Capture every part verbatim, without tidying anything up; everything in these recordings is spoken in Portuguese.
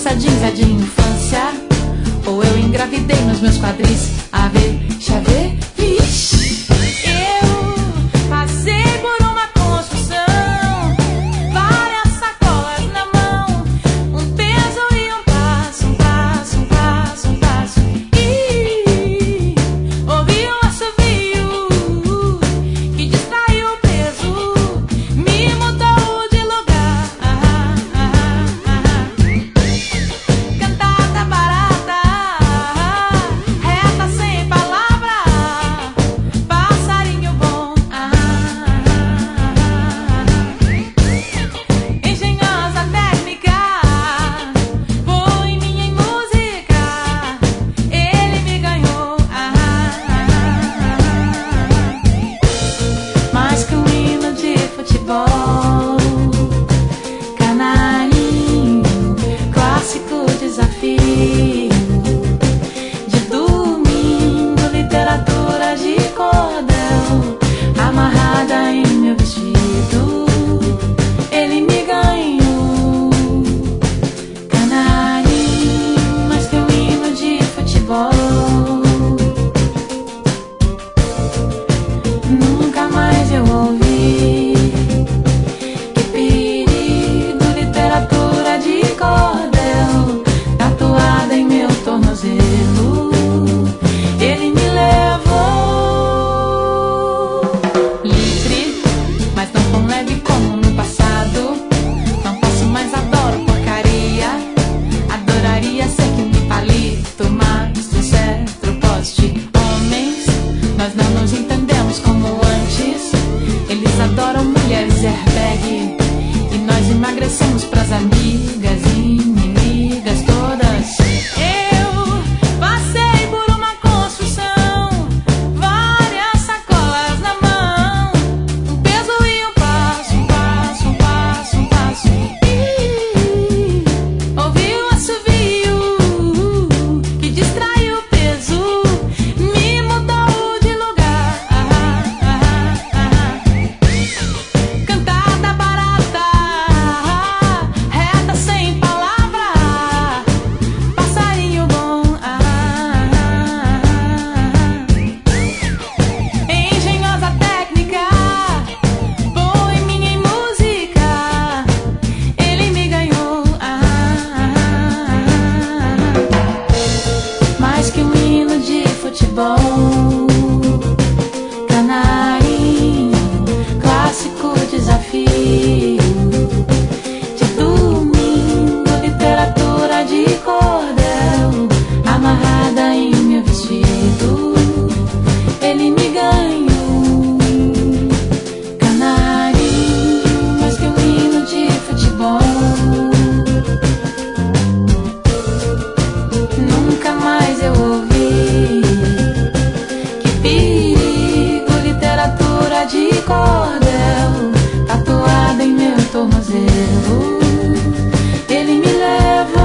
calça jeans é de infância, ou eu engravidei nos meus quadris. A ver, deixa ver, vixe. Eu passei por uma construção, várias sacolas na mão, um peso e um passo, um passo, um passo, um passo. E ouvi um assovio que distraiu o peso, me mudou de lugar. Cantada barata, reta sem palavra, passarinho bom. Engenhosa técnica, foi minha em música, ele me ganhou. Mais que um hino de futebol, canarinho, clássico desafio. De domingo, literatura de cordel, amarrada em meu vestido, ele me ganhou. Canarinho, mais que um hino de futebol. Nunca mais eu ouvi. Que perigo, literatura de cordel, tatuada em meu tornozelo, ele me levou. Livre, mas não tão leve como no passado. Não posso mais, adoro porcaria. Adoraria ser que me palito, mas do cetro poste. Homens, nós não nos entendemos como antes. Eles adoram mulheres airbag, e nós emagrecemos pras amigas e inimigas todas. Eu passei por uma construção, várias sacolas na mão, um peso e um passo, um passo, um passo, um passo. E ouvi um assovio que distraiu o peso, me mudou de lugar. Cantada barata, reta sem palavra, passarinho bom. Engenhosa técnica, boêmia em música, ele me ganhou. Mais que um hino de futebol, canarinho, clássico desafio. De domingo, literatura de cordel, amarrada em meu vestido, ele me ganhou. Canarinho, mais que um hino de futebol. Nunca mais eu ouvi. Que perigo, literatura de cordel, tatuada em meu tornozelo, ele me levou.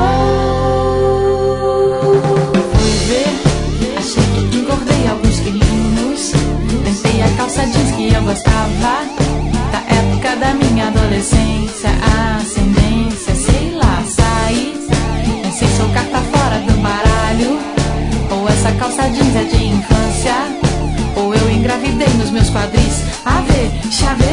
Fui ver, achei que engordei alguns quilinhos, tentei a calça jeans que eu gostava, da época da minha adolescência, ascendência, sei lá, saí. Pensei, sou carta fora do baralho, ou essa calça jeans é de infância, ou eu engravidei nos meus quadris. A ver, chave